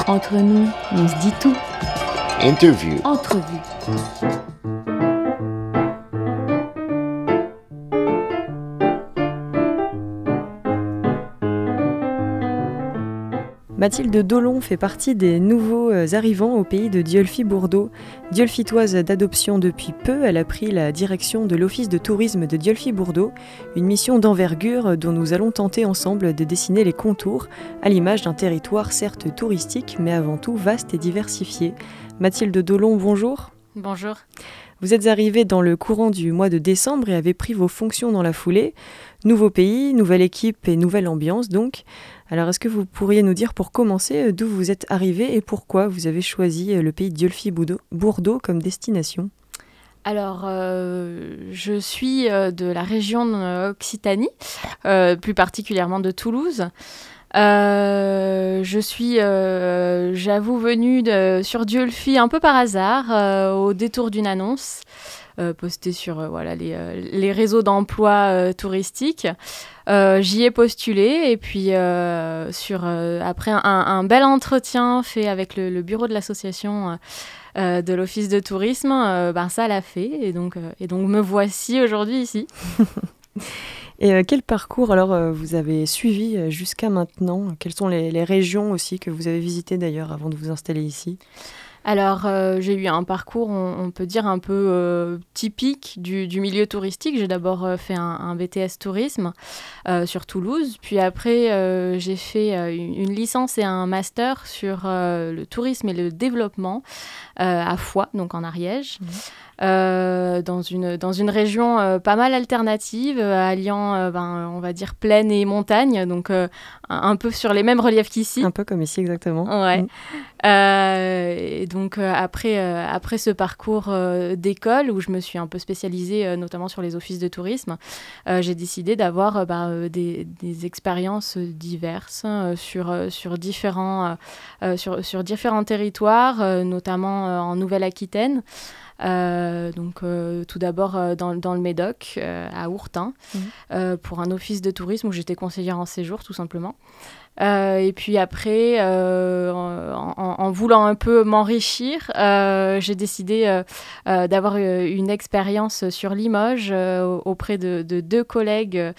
Entre nous, on se dit tout. Interview. Entrevue. Mathilde Dolon fait partie des nouveaux arrivants au pays de Dieulfi-Bourdeaux. Dieulfitoise d'adoption depuis peu, elle a pris la direction de l'Office de tourisme de Dieulfi-Bourdeaux, une mission d'envergure dont nous allons tenter ensemble de dessiner les contours, à l'image d'un territoire certes touristique, mais avant tout vaste et diversifié. Mathilde Dolon, bonjour. Bonjour. Vous êtes arrivée dans le courant du mois de décembre et avez pris vos fonctions dans la foulée. Nouveau pays, nouvelle équipe et nouvelle ambiance donc. Alors est-ce que vous pourriez nous dire pour commencer d'où vous êtes arrivée et pourquoi vous avez choisi le pays de Dieulfi-Bourdeaux comme destination ? Alors, je suis de la région Occitanie, plus particulièrement de Toulouse. Je suis, j'avoue, venue sur Dieulfi un peu par hasard, au détour d'une annonce postée sur les réseaux d'emploi touristiques. J'y ai postulé et puis après un bel entretien fait avec le bureau de l'association de l'office de tourisme, ça l'a fait et donc me voici aujourd'hui ici. Et quel parcours alors vous avez suivi jusqu'à maintenant ? Quelles sont les régions aussi que vous avez visitées d'ailleurs avant de vous installer ici ? Alors, j'ai eu un parcours, on peut dire, un peu typique du milieu touristique. J'ai d'abord fait un BTS tourisme sur Toulouse. Puis après, j'ai fait une licence et un master sur le tourisme et le développement à Foix, donc en Ariège. Dans une région pas mal alternative, alliant, on va dire, plaine et montagne, donc un peu sur les mêmes reliefs qu'ici. Un peu comme ici, exactement. Ouais. Et donc, après ce parcours d'école, où je me suis un peu spécialisée, notamment sur les offices de tourisme, j'ai décidé d'avoir des expériences diverses sur différents territoires, notamment en Nouvelle-Aquitaine. Tout d'abord dans le Médoc, à Ourtin, pour un office de tourisme où j'étais conseillère en séjour, tout simplement. Et puis après, en voulant un peu m'enrichir, j'ai décidé d'avoir une expérience sur Limoges auprès de deux collègues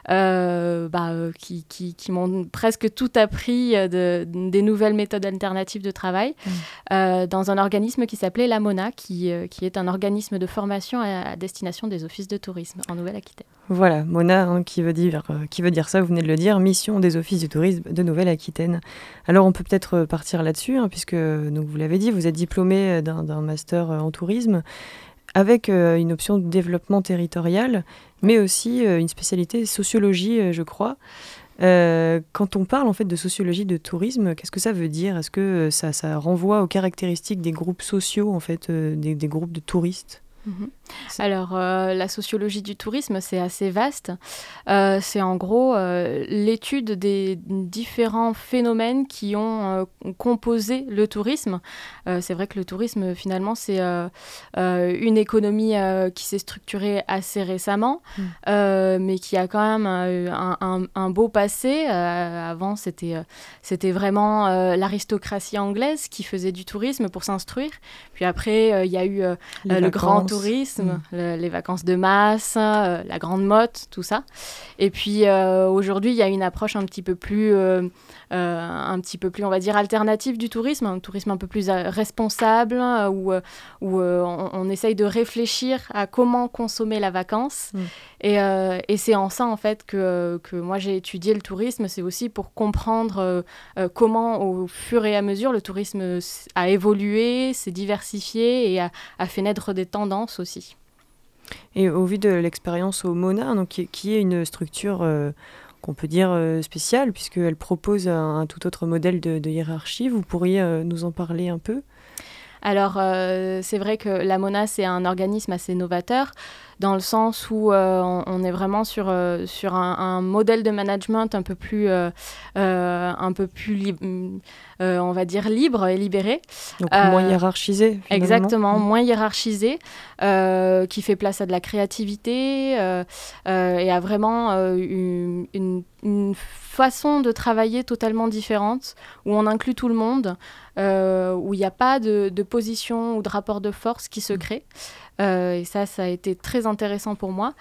qui m'ont presque tout appris des nouvelles méthodes alternatives de travail dans un organisme qui s'appelait la MONA, qui est un organisme de formation à destination des offices de tourisme en Nouvelle-Aquitaine. Voilà, MONA, qui veut dire ça, vous venez de le dire, mission des offices du tourisme de Nouvelle-Aquitaine. Alors on peut peut-être partir là-dessus, puisque donc, vous l'avez dit, vous êtes diplômé d'un master en tourisme, avec une option de développement territorial, mais aussi une spécialité sociologie, je crois. Quand on parle en fait de sociologie de tourisme, qu'est-ce que ça veut dire ? Est-ce que ça renvoie aux caractéristiques des groupes sociaux, en fait, des groupes de touristes ? Alors, la sociologie du tourisme, c'est assez vaste. C'est en gros l'étude des différents phénomènes qui ont composé le tourisme. C'est vrai que le tourisme, finalement, c'est une économie qui s'est structurée assez récemment, mais qui a quand même un beau passé. Avant, c'était vraiment l'aristocratie anglaise qui faisait du tourisme pour s'instruire. Puis après, il y a eu le grand tourisme, les vacances de masse, la grande motte, tout ça. Et puis aujourd'hui, il y a une approche un petit peu plus, on va dire, alternative du tourisme, un tourisme un peu plus responsable, où on essaye de réfléchir à comment consommer la vacance. Et c'est en ça, en fait, que moi, j'ai étudié le tourisme. C'est aussi pour comprendre comment, au fur et à mesure, le tourisme a évolué, s'est diversifié et a fait naître des tendances aussi. Et au vu de l'expérience au MONA, donc, qui est une structure qu'on peut dire spéciale, puisqu'elle propose un tout autre modèle de hiérarchie, vous pourriez nous en parler un peu ? Alors, c'est vrai que la MONA, c'est un organisme assez novateur. dans le sens où on est vraiment sur un modèle de management un peu plus on va dire libre et libéré. Donc moins hiérarchisé, finalement. Exactement, moins hiérarchisé, qui fait place à de la créativité et à vraiment une façon de travailler totalement différente, où on inclut tout le monde, où il n'y a pas de position ou de rapport de force qui se crée. Et ça a été très intéressant pour moi.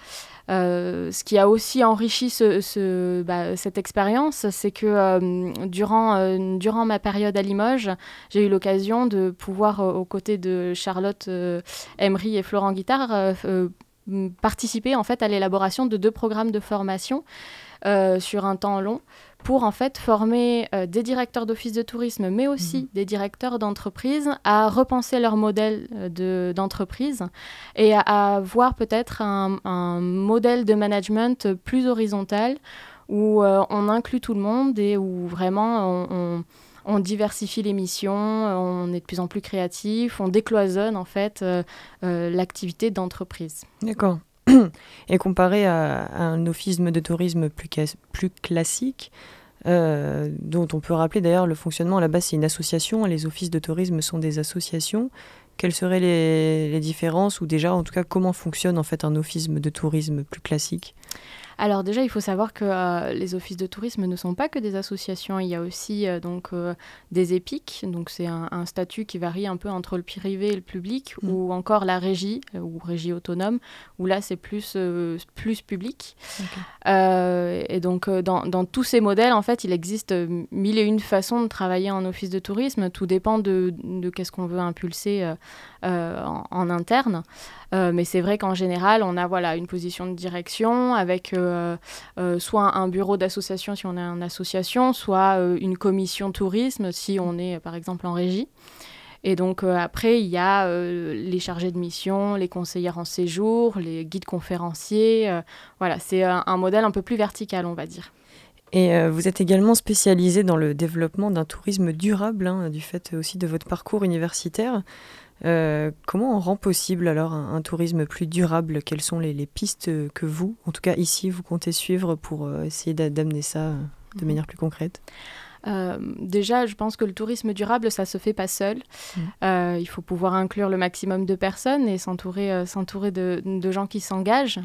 Ce qui a aussi enrichi cette expérience, c'est que durant ma période à Limoges, j'ai eu l'occasion de pouvoir, aux côtés de Charlotte Emery et Florent Guittard, participer en fait à l'élaboration de 2 programmes de formation sur un temps long pour en fait former des directeurs d'office de tourisme, mais aussi des directeurs d'entreprise à repenser leur modèle d'entreprise et à avoir peut-être un modèle de management plus horizontal où on inclut tout le monde et où vraiment on diversifie les missions, on est de plus en plus créatif, on décloisonne en fait l'activité d'entreprise. D'accord. Et comparé à un office de tourisme plus classique, dont on peut rappeler d'ailleurs le fonctionnement, à la base c'est une association, les offices de tourisme sont des associations. Quelles seraient les différences, ou déjà en tout cas comment fonctionne en fait un office de tourisme plus classique ? Alors déjà, il faut savoir que les offices de tourisme ne sont pas que des associations. Il y a aussi des EPIC, donc c'est un statut qui varie un peu entre le privé et le public, ou encore la régie, ou régie autonome, où là c'est plus public. Okay. Et donc dans tous ces modèles, en fait, il existe 1001 façons de travailler en office de tourisme. Tout dépend de qu'est-ce qu'on veut impulser en interne. Mais c'est vrai qu'en général, on a une position de direction avec soit un bureau d'association si on est en association, soit une commission tourisme si on est par exemple en régie. Et donc après, il y a les chargés de mission, les conseillères en séjour, les guides conférenciers. C'est un modèle un peu plus vertical, on va dire. Et vous êtes également spécialisé dans le développement d'un tourisme durable, du fait aussi de votre parcours universitaire. Comment on rend possible alors un tourisme plus durable ? Quelles sont les pistes que vous, en tout cas ici, vous comptez suivre pour essayer d'amener ça de manière plus concrète ? Déjà, je pense que le tourisme durable, ça se fait pas seul. Il faut pouvoir inclure le maximum de personnes et s'entourer de gens qui s'engagent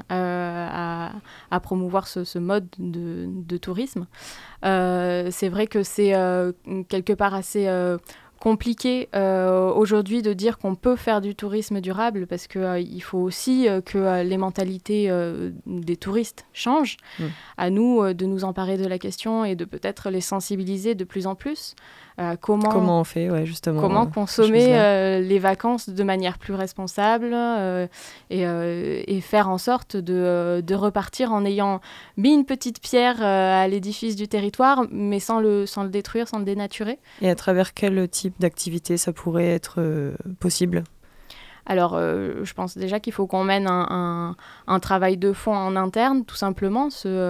à promouvoir ce mode de tourisme. C'est vrai que c'est quelque part assez compliqué aujourd'hui de dire qu'on peut faire du tourisme durable parce qu'il faut aussi que les mentalités des touristes changent. À nous de nous emparer de la question et de peut-être les sensibiliser de plus en plus. Comment on fait, justement. Comment consommer les vacances de manière plus responsable et faire en sorte de repartir en ayant mis une petite pierre à l'édifice du territoire, mais sans le détruire, sans le dénaturer. Et à travers quel type d'activité ça pourrait être possible ? Alors, je pense déjà qu'il faut qu'on mène un travail de fond en interne, tout simplement.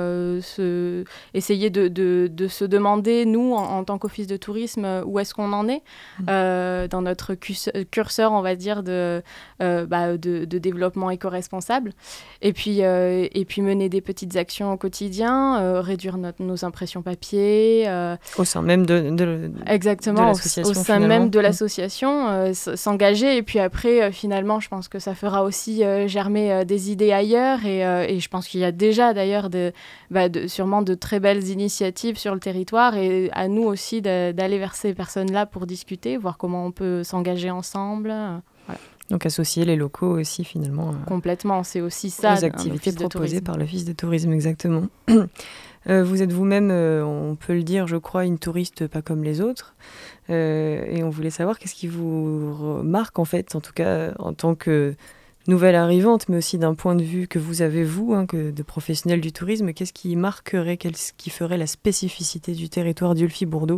Essayer de se demander, nous, en tant qu'office de tourisme, où est-ce qu'on en est dans notre curseur, on va dire, de développement éco-responsable. Et puis mener des petites actions au quotidien, réduire nos impressions papier. Au sein même de exactement, l'association. Au sein même de l'association, s'engager. Et puis après, finalement, je pense que ça fera aussi germer des idées ailleurs et je pense qu'il y a déjà d'ailleurs sûrement de très belles initiatives sur le territoire et à nous aussi d'aller vers ces personnes-là pour discuter, voir comment on peut s'engager ensemble. Voilà. Donc associer les locaux aussi finalement. Complètement, c'est aussi ça. Les activités proposées par l'office de tourisme, exactement. Vous êtes vous-même, on peut le dire, je crois, une touriste pas comme les autres. Et on voulait savoir qu'est-ce qui vous marque, en fait, en tout cas en tant que nouvelle arrivante, mais aussi d'un point de vue que vous avez, vous, que de professionnel du tourisme. Qu'est-ce qui marquerait, qu'est-ce qui ferait la spécificité du territoire d'Ulfi-Bourdeaux ?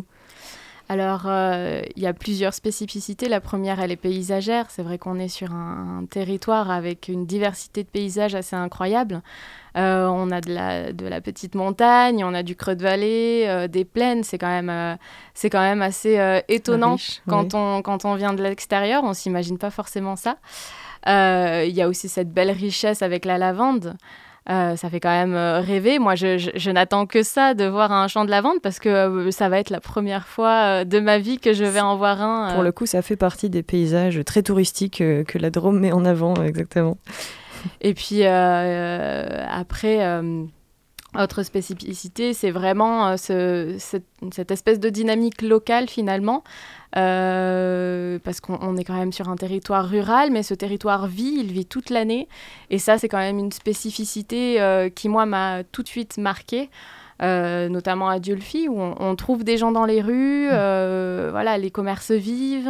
Alors, il y a plusieurs spécificités. La première, elle est paysagère. C'est vrai qu'on est sur un territoire avec une diversité de paysages assez incroyable. On a de la petite montagne, on a du creux de vallée, des plaines. C'est quand même assez étonnant Riche, oui. quand on vient de l'extérieur. On ne s'imagine pas forcément ça. Il y a aussi cette belle richesse avec la lavande. Ça fait quand même rêver. Moi, je n'attends que ça, de voir un champ de lavande, parce que ça va être la première fois de ma vie que je vais en voir un. Pour le coup, ça fait partie des paysages très touristiques que la Drôme met en avant, exactement. Et puis après, autre spécificité, c'est vraiment cette espèce de dynamique locale finalement, parce qu'on est quand même sur un territoire rural, mais ce territoire il vit toute l'année. Et ça, c'est quand même une spécificité qui, moi, m'a tout de suite marquée. Notamment à Dieulefit, où on trouve des gens dans les rues, voilà, les commerces vivent,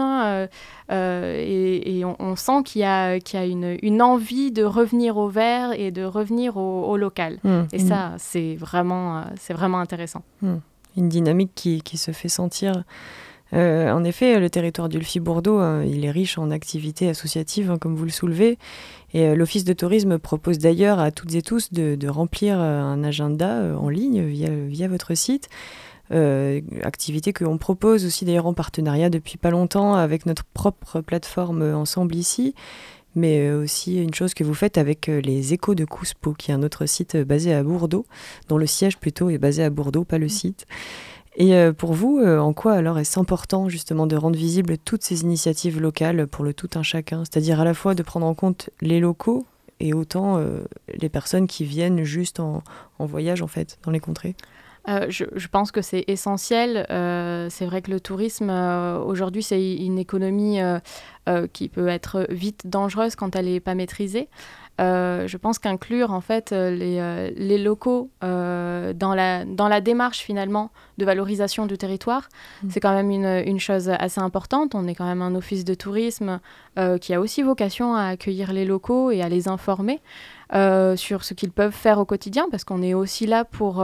et on sent qu'il y a une envie de revenir au vert et de revenir au local. Et ça, c'est vraiment intéressant. Une dynamique qui se fait sentir. En effet, le territoire d'Ulfi-Bourdeaux, il est riche en activités associatives, comme vous le soulevez. Et l'Office de tourisme propose d'ailleurs à toutes et tous de remplir un agenda en ligne via votre site. Activité qu'on propose aussi d'ailleurs en partenariat depuis pas longtemps avec notre propre plateforme Ensemble ici. Mais aussi une chose que vous faites avec les Échos de Couspeau, qui est un autre site basé à Bourdeaux, dont le siège plutôt est basé à Bourdeaux, pas le site. Et pour vous, en quoi alors est-ce important justement de rendre visibles toutes ces initiatives locales pour le tout un chacun? C'est-à-dire à la fois de prendre en compte les locaux et autant les personnes qui viennent juste en voyage en fait dans les contrées? Je pense que c'est essentiel. C'est vrai que le tourisme, aujourd'hui, c'est une économie qui peut être vite dangereuse quand elle n'est pas maîtrisée. Je pense qu'inclure en fait les locaux dans la démarche finalement de valorisation du territoire, c'est quand même une chose assez importante. On est quand même un office de tourisme qui a aussi vocation à accueillir les locaux et à les informer sur ce qu'ils peuvent faire au quotidien, parce qu'on est aussi là pour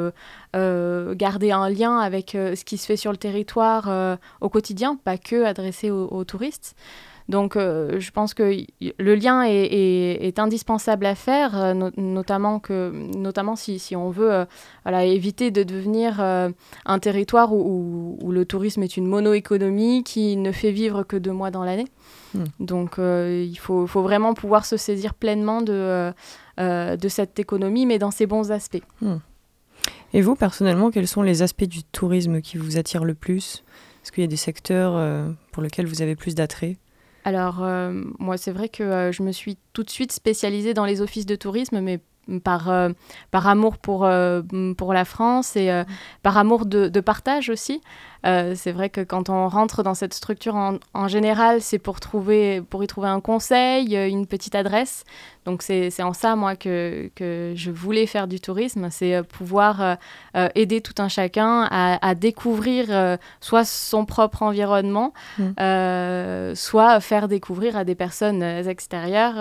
garder un lien avec ce qui se fait sur le territoire au quotidien, pas que adressé aux touristes. Donc, je pense que le lien est indispensable à faire, notamment si on veut éviter de devenir un territoire où le tourisme est une mono-économie qui ne fait vivre que 2 mois dans l'année. Donc, il faut vraiment pouvoir se saisir pleinement de cette économie, mais dans ses bons aspects. Et vous, personnellement, quels sont les aspects du tourisme qui vous attirent le plus? Est-ce qu'il y a des secteurs pour lesquels vous avez plus d'attrait? Alors, moi, c'est vrai que je me suis tout de suite spécialisée dans les offices de tourisme, mais par amour pour la France et par amour de partage aussi. C'est vrai que quand on rentre dans cette structure en général, c'est pour y trouver un conseil, une petite adresse. Donc c'est en ça, moi, que je voulais faire du tourisme, c'est pouvoir aider tout un chacun à découvrir soit son propre environnement, soit faire découvrir à des personnes extérieures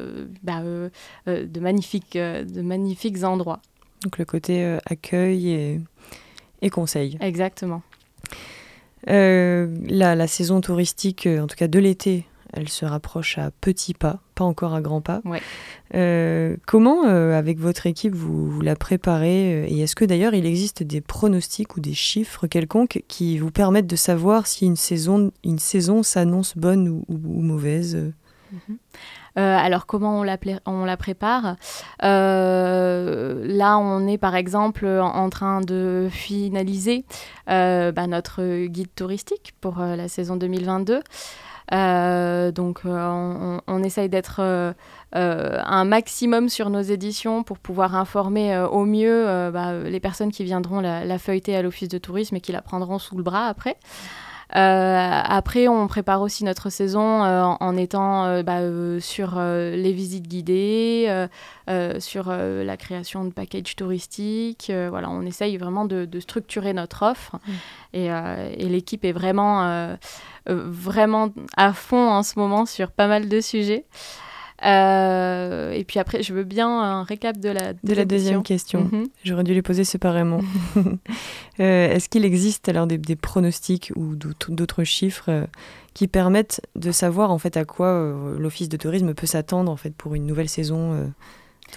de magnifiques endroits. Donc le côté accueil et conseil. Exactement. La saison touristique, en tout cas de l'été, elle se rapproche à petits pas encore à grands pas. Ouais. Comment, avec votre équipe, vous la préparez et est-ce que d'ailleurs il existe des pronostics ou des chiffres quelconques qui vous permettent de savoir si une saison s'annonce bonne ou mauvaise? Alors, comment on la prépare? Là, on est par exemple en train de finaliser notre guide touristique pour la saison 2022. Donc, on essaye d'être un maximum sur nos éditions pour pouvoir informer au mieux les personnes qui viendront la feuilleter à l'office de tourisme et qui la prendront sous le bras après. Après, on prépare aussi notre saison en étant sur les visites guidées, sur la création de packages touristiques. On essaye vraiment de structurer notre offre. Et l'équipe est vraiment à fond en ce moment sur pas mal de sujets. Et puis après, je veux bien un récap de la deuxième question. J'aurais dû les poser séparément. Est-ce qu'il existe alors des pronostics ou d'autres chiffres qui permettent de savoir en fait à quoi l'Office de tourisme peut s'attendre en fait pour une nouvelle saison touristique ?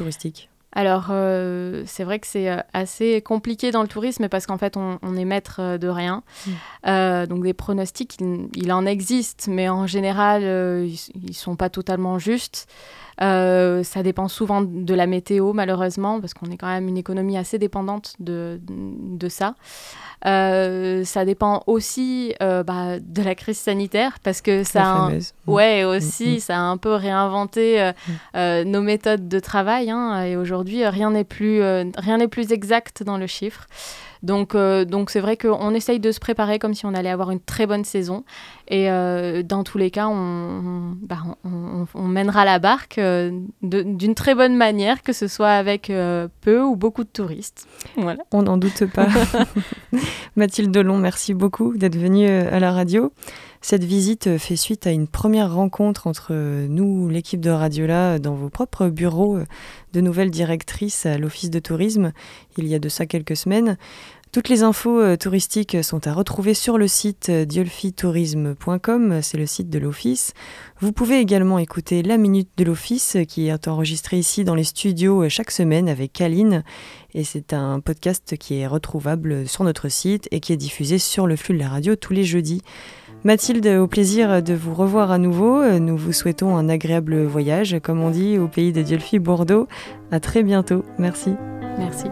Alors, c'est vrai que c'est assez compliqué dans le tourisme parce qu'en fait, on est maître de rien. Donc, des pronostics, il en existe, mais en général, ils ne sont pas totalement justes. Ça dépend souvent de la météo, malheureusement, parce qu'on est quand même une économie assez dépendante de ça. Ça dépend aussi de la crise sanitaire, parce que ça ça a un peu réinventé nos méthodes de travail, et aujourd'hui, rien n'est plus exact dans le chiffre. Donc c'est vrai qu'on essaye de se préparer comme si on allait avoir une très bonne saison. Et dans tous les cas, on mènera la barque d'une très bonne manière, que ce soit avec peu ou beaucoup de touristes. Voilà. On n'en doute pas. Mathilde Delon, merci beaucoup d'être venue à la radio. Cette visite fait suite à une première rencontre entre nous, l'équipe de Radiola, dans vos propres bureaux de nouvelle directrice à l'Office de tourisme, il y a de ça quelques semaines. Toutes les infos touristiques sont à retrouver sur le site diolfitourisme.com, c'est le site de l'Office. Vous pouvez également écouter La Minute de l'Office, qui est enregistrée ici dans les studios chaque semaine avec Aline. Et c'est un podcast qui est retrouvable sur notre site et qui est diffusé sur le flux de la radio tous les jeudis. Mathilde, au plaisir de vous revoir à nouveau. Nous vous souhaitons un agréable voyage, comme on dit, au pays de Diolfi Bordeaux. À très bientôt. Merci. Merci.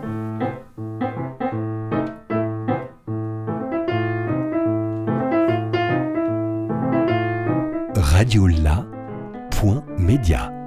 Radiola.media